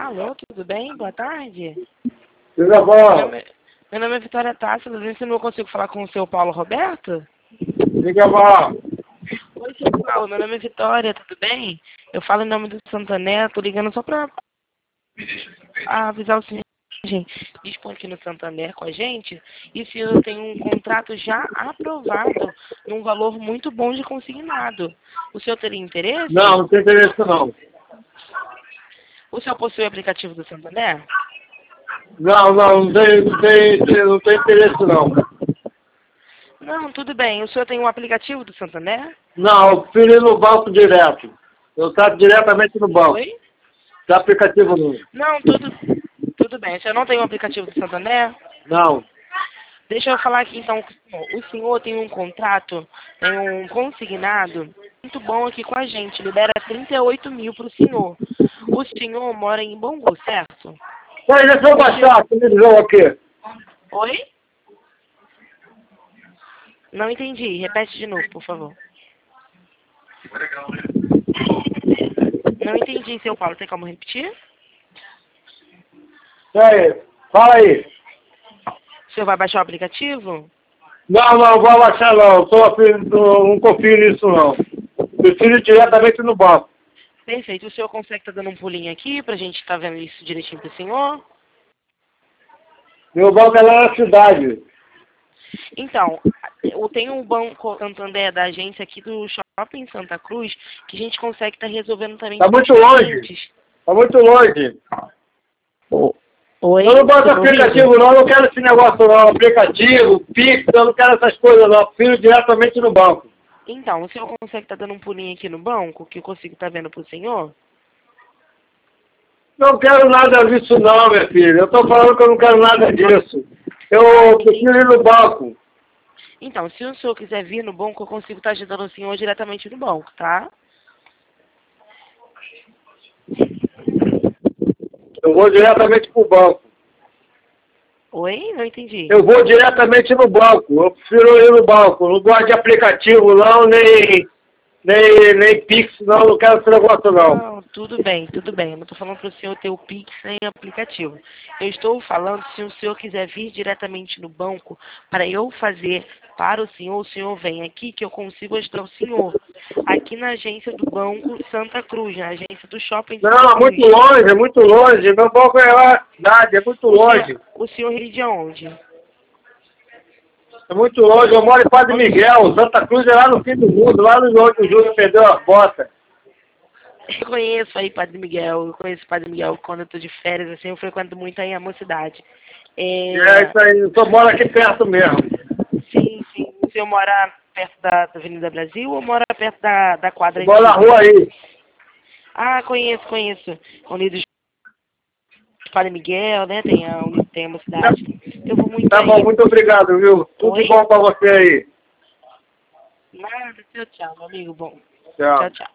Alô, tudo bem? Boa tarde. Tudo Meu bom? meu nome é Vitória Tássila, vê se eu não consigo falar com o seu Paulo Roberto? Diga bom. Oi, seu Paulo, meu nome é Vitória, tudo bem? Eu falo em nome do Santané, tô ligando só pra avisar o senhor, gente, dispõe aqui no Santander com a gente, e se eu tenho um contrato já aprovado, num valor muito bom de consignado. O senhor teria interesse? Não, não tem interesse não. O senhor possui o aplicativo do Santander? Não tem interesse não. Não, tudo bem. O senhor tem um aplicativo do Santander? Não, eu prefiro ir no banco direto. Eu trato diretamente no banco. Oi? Tem aplicativo não. Não, tudo bem. O senhor não tem um aplicativo do Santander? Não. Deixa eu falar aqui então. O senhor tem um contrato, tem um consignado muito bom aqui com a gente. Libera 38 mil para o senhor. O senhor mora em Bangu, certo? Mas deixa eu baixar a televisão aqui. Oi? Não entendi. Repete de novo, por favor. Não entendi, seu Paulo. Tem como repetir? E aí? Fala aí. O senhor vai baixar o aplicativo? Não vou baixar não. Não confio nisso não. Prefiro ir diretamente no banco. Perfeito. O senhor consegue estar dando um pulinho aqui pra gente estar vendo isso direitinho pro senhor? Meu banco é lá na cidade. Então, eu tenho um banco Santander da agência aqui do Shopping Santa Cruz que a gente consegue estar resolvendo também Tá com os muito longe. clientes. Tá muito longe. Oi? Eu não gosto de Tá me ouvindo? aplicativo não, eu não quero esse negócio não. Aplicativo, Pix, eu não quero essas coisas não. Eu prefiro diretamente no banco. Então, o senhor consegue estar dando um pulinho aqui no banco que eu consigo estar vendo pro senhor? Não quero nada disso não, minha filha. Eu tô falando que eu não quero nada disso. Eu prefiro ir no banco. Então, se o senhor quiser vir no banco, eu consigo estar ajudando o senhor diretamente no banco, tá? Eu vou diretamente pro banco. Oi? Não entendi. Eu vou diretamente no banco. Eu prefiro ir no banco. Não gosto de aplicativo não, nem Pix não. Não quero esse negócio não. Não, tudo bem, tudo bem. Eu não estou falando para o senhor ter o Pix nem aplicativo. Eu estou falando se o senhor quiser vir diretamente no banco para eu fazer para o senhor vem aqui que eu consigo ajudar o senhor. Aqui na agência do Banco Santa Cruz, na agência do Shopping Santa Não, Cruz. é muito longe. Meu banco é lá na cidade, é muito longe. O senhor reside aonde? É muito longe. Eu moro em Padre Miguel. Santa Cruz é lá no fim do mundo, lá no onde o Júlio perdeu as botas. Eu conheço aí Padre Miguel, eu conheço Padre Miguel quando eu tô de férias, assim, eu frequento muito aí a mocidade. É isso aí, eu só moro aqui perto mesmo. Sim, sim. O senhor mora perto da Avenida Brasil ou mora perto da quadra Eu moro na antiga? rua aí. Ah, conheço. Unidos Padre Miguel, né? Tem a mocidade. Eu vou muito Tá aí. bom, muito obrigado, viu? Tudo Oi? bom pra você aí. Nada, tchau, meu amigo. Bom, Tchau. tchau.